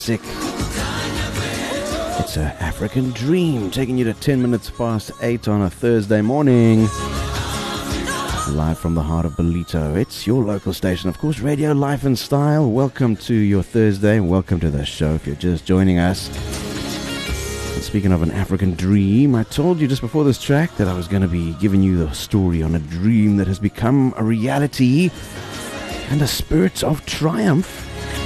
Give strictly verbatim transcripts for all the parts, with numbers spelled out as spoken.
Sick. It's an African Dream, taking you to ten minutes past eight on a Thursday morning. Live from the heart of Ballito. It's your local station, of course, Radio Life and Style. Welcome to your Thursday. Welcome to the show if you're just joining us. And speaking of an African dream, I told you just before this track that I was going to be giving you the story on a dream that has become a reality and a spirit of triumph.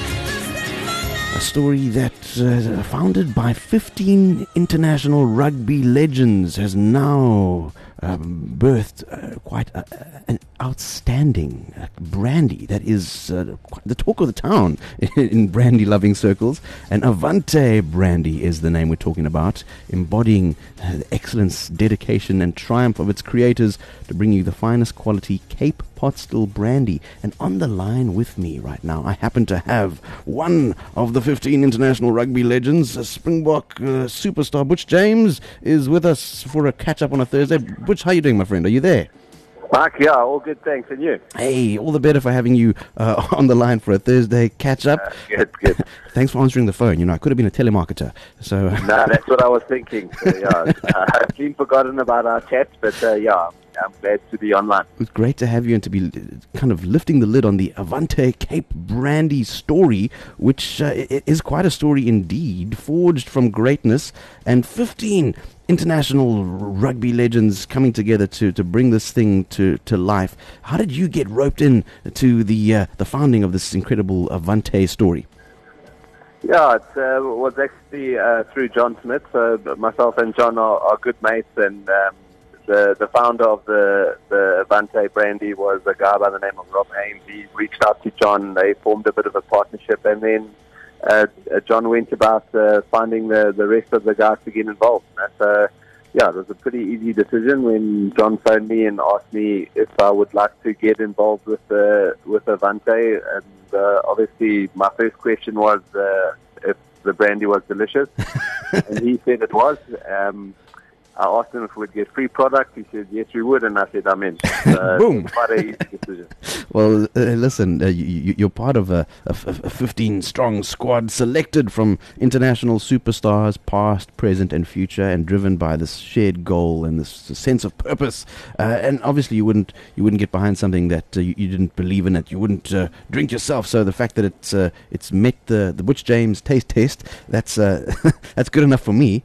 A story that, uh, founded by fifteen international rugby legends, has now um, birthed uh, quite a, an outstanding uh, brandy that is uh, the talk of the town in brandy-loving circles. And Avante brandy is the name we're talking about, embodying uh, the excellence, dedication, and triumph of its creators to bring you the finest quality Cape Pot Still brandy. And on the line with me right now, I happen to have one of the fifteen international rugby legends, a Springbok uh, superstar. Butch James is with us for a catch-up on a Thursday. Butch, how you doing, my friend? Are you there? Mark, yeah, all good, thanks. And you? Hey, all the better for having you uh, on the line for a Thursday catch-up. Uh, good, good. Thanks for answering the phone. You know, I could have been a telemarketer. So. No, that's what I was thinking. So, yeah, uh, I've been forgotten about our chat, but uh, yeah, I'm glad to be online. It's great to have you and to be kind of lifting the lid on the Avante Cape Brandy story, which uh, is quite a story indeed, forged from greatness, and fifteen international rugby legends coming together to, to bring this thing to, to life. How did you get roped in to the uh, the founding of this incredible Avante story? Yeah, it uh, was actually uh, through John Smith. So myself and John are, are good mates, and um, the the founder of the the Avante brandy was a guy by the name of Rob Haynes. He reached out to John. They formed a bit of a partnership, and then uh, John went about uh, finding the, the rest of the guys to get involved. So yeah, it was a pretty easy decision when John phoned me and asked me if I would like to get involved with uh, with Avante. And uh, obviously, my first question was uh, if the brandy was delicious, and he said it was. Um, I asked him if we'd get free product. He said, yes, we would. And I said, I'm in. So Boom. Quite an easy decision. Well, uh, listen, uh, you, you're part of a, a fifteen-strong squad selected from international superstars, past, present, and future, and driven by this shared goal and this sense of purpose. Uh, and obviously, you wouldn't you wouldn't get behind something that uh, you, you didn't believe in it. You wouldn't uh, drink yourself. So the fact that it's uh, it's met the the Butch James taste test, that's uh, that's good enough for me.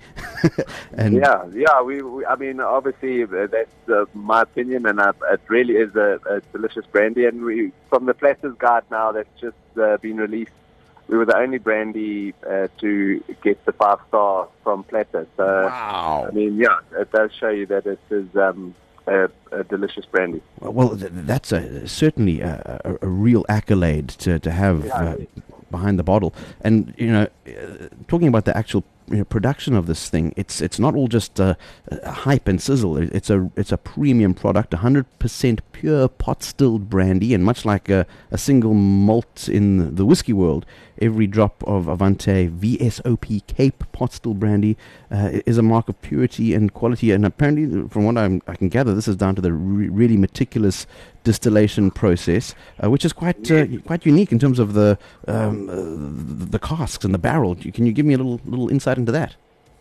and yeah, yeah. We, we, I mean, obviously, uh, that's uh, my opinion, and uh, it really is a, a delicious brandy. And we, from the Platters Guide now that's just uh, been released, we were the only brandy uh, to get the five star from Platter. So, wow. I mean, yeah, it does show you that it is um, a, a delicious brandy. Well, th- that's a, certainly a, a, a real accolade to to have yeah, uh, behind the bottle. And you know, uh, talking about the actual you know, production of this thing, it's it's not all just uh, uh, hype and sizzle. It's a it's a premium product, one hundred percent pure pot stilled brandy, and much like a, a single malt in the whiskey world, every drop of Avante V S O P Cape pot still brandy uh, is a mark of purity and quality. And apparently, from what I'm, I can gather, this is down to the re- really meticulous distillation process, uh, which is quite uh, quite unique in terms of the um, uh, the casks and the barrel. Can you give me a little little insight into that?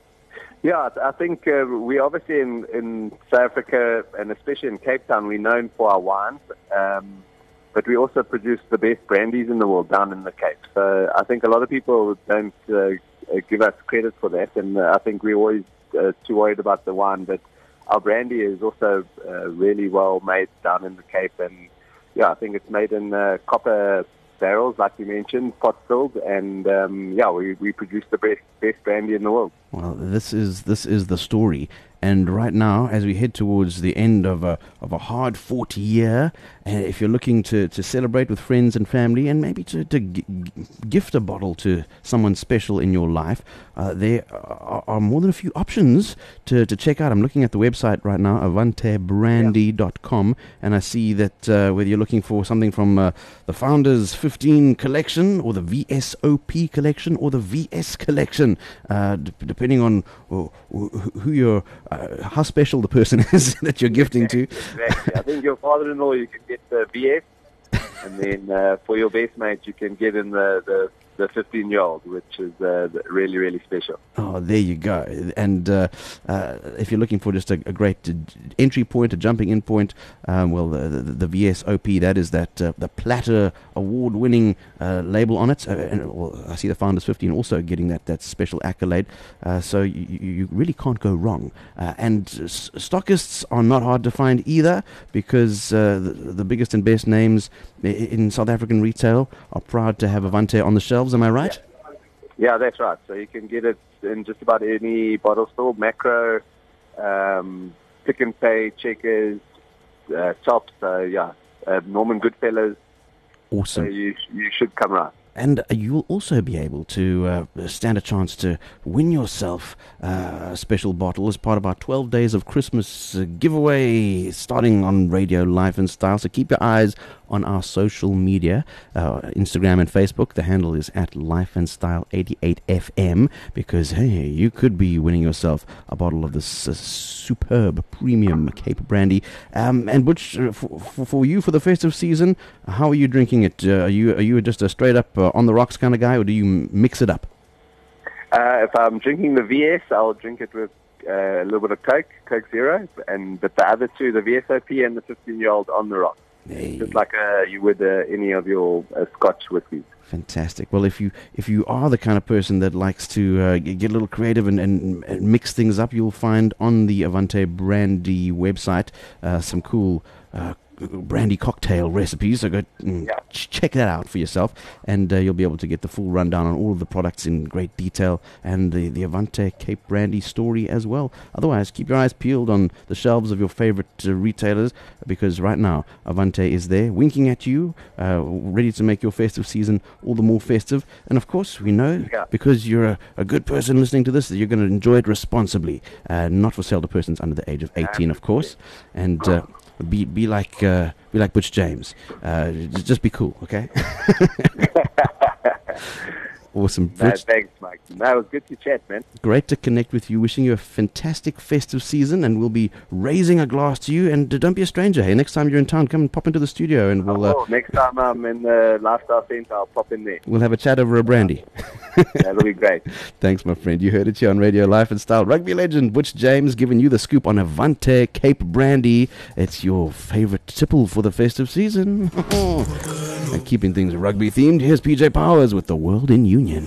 Yeah, I think uh, we obviously in, in South Africa, and especially in Cape Town, we're known for our wines, um, but we also produce the best brandies in the world down in the Cape. So I think a lot of people don't uh, give us credit for that, and uh, I think we're always uh, too worried about the wine, but our brandy is also uh, really well made down in the Cape, and yeah, I think it's made in uh, copper barrels, like you mentioned, pot filled, and um, yeah, we, we produce the best best brandy in the world. Well, this is this is the story. And right now, as we head towards the end of a of a hard fought year, and if you're looking to, to celebrate with friends and family, and maybe to, to g- gift a bottle to someone special in your life, uh, there are, are more than a few options to, to check out. I'm looking at the website right now, avante brandy dot com, and I see that uh, whether you're looking for something from uh, the Founders fifteen collection, or the V S O P collection, or the V S collection, uh, d- depending on uh, who you're Uh, how special the person is that you're gifting exactly, to. Exactly. I think your father-in-law, you can get the V S, and then uh, for your best mate, you can get in the, the the fifteen-year-old, which is uh, really, really special. Oh, there you go. And uh, uh, if you're looking for just a, a great entry point, a jumping in point, um, well, the, the, the V S O P, that is that uh, the Platter award-winning uh, label on it. Uh, and well, I see the Founders fifteen also getting that, that special accolade. Uh, so you, you really can't go wrong. Uh, and s- stockists are not hard to find either, because uh, the, the biggest and best names in South African retail are proud to have Avante on the shelves. Am I right? Yeah, yeah, that's right. So you can get it in just about any bottle store, Macro, um, Pick and Pay, Checkers, uh, Tops. So yeah, uh, Norman Goodfellas. Awesome. So you you should come right. And you'll also be able to uh, stand a chance to win yourself uh, a special bottle as part of our twelve Days of Christmas uh, giveaway starting on Radio Life and Style. So keep your eyes on our social media, uh, Instagram and Facebook. The handle is at Life and Style eighty-eight F M, because, hey, you could be winning yourself a bottle of this uh, superb premium Cape Brandy. Um, and Butch, uh, for, for you for the festive season, how are you drinking it? Uh, are you are you just a straight up uh, on the rocks kind of guy, or do you mix it up? Uh, if I'm drinking the V S, I'll drink it with uh, a little bit of Coke, Coke Zero, and but the other two, the V S O P and the fifteen-year-old, on the rocks. Hey. Just like uh, you would uh, any of your uh, Scotch whiskeys. Fantastic. Well, if you if you are the kind of person that likes to uh, get a little creative and, and, and mix things up, you'll find on the Avante Brandy website uh, some cool uh, brandy cocktail recipes. So go mm, Yeah. ch- check that out for yourself, and uh, you'll be able to get the full rundown on all of the products in great detail, and the, the Avante Cape Brandy story as well. Otherwise, keep your eyes peeled on the shelves of your favorite uh, retailers, because right now Avante is there winking at you, uh, ready to make your festive season all the more festive. And of course, we know, Yeah. because you're a, a good person listening to this, that you're going to enjoy it responsibly, uh, not for sale to persons under the age of eighteen, of course. And uh, Be be like uh, be like Butch James. Uh, just, just be cool, okay? Awesome. No, Butch, thanks, Mike. No, it was good to chat, man. great to connect with you. Wishing you a fantastic festive season, and we'll be raising a glass to you. And uh, don't be a stranger. Hey, next time you're in town, come and pop into the studio, and we'll uh, Oh, next time I'm in the Lifestyle Centre, I'll pop in there. we'll have a chat over a brandy. That'll be great. Thanks, my friend. You heard it here on Radio Life and Style. Rugby legend Butch James giving you the scoop on Avante Cape Brandy. It's your favorite tipple for the festive season. And keeping things rugby themed, here's P J Powers with The World in Union.